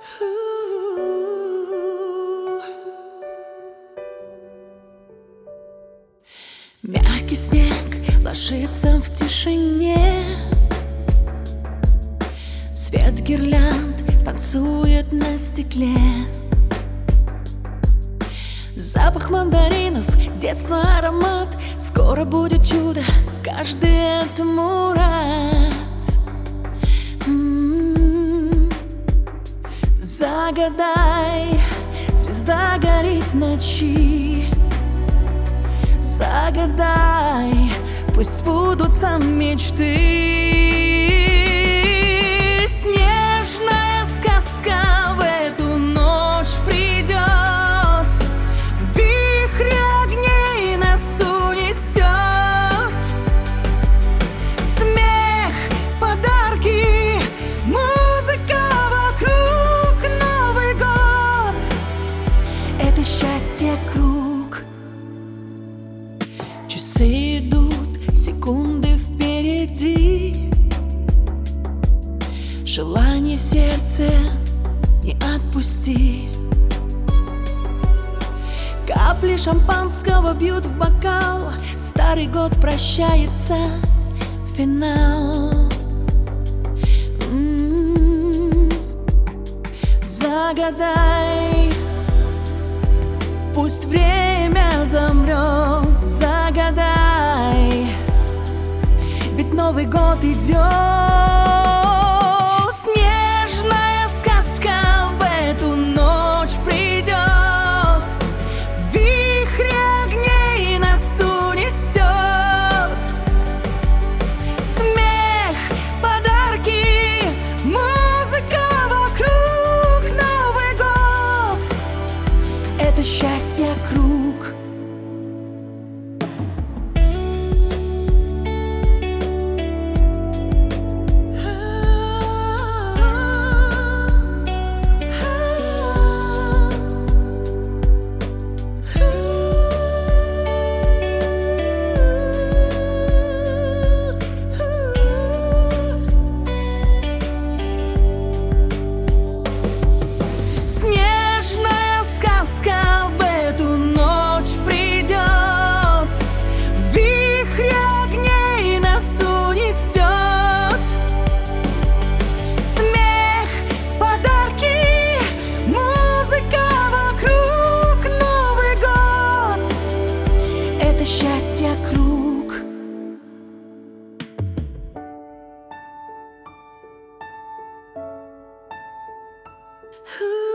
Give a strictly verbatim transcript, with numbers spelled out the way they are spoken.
Мягкий снег ложится в тишине, свет гирлянд танцует на стекле. Запах мандаринов, детство, аромат. Скоро будет чудо, каждый этому рад. М-м-м. Загадай, звезда горит в ночи. Загадай, пусть сбудутся мечты. Снежная сказка в эту ночь придет, вихрь огней нас унесет. Смех, подарки, музыка вокруг. Новый год — это счастье круг. Часы идут, секунды впереди. Желание в сердце не отпусти. Капли шампанского бьют в бокал. Старый год прощается, финал. М-м-м. Загадай, пусть время замрет. Загадай, ведь Новый год идет. Снежная сказка в эту ночь придет, вихрь огней нас унесет. Смех, подарки, музыка вокруг. Новый год — это счастье круг. Снежная сказка в эту ночь придет, вихрь огней нас унесет. Смех, подарки, музыка вокруг. Новый год — это счастье круг. Ooh.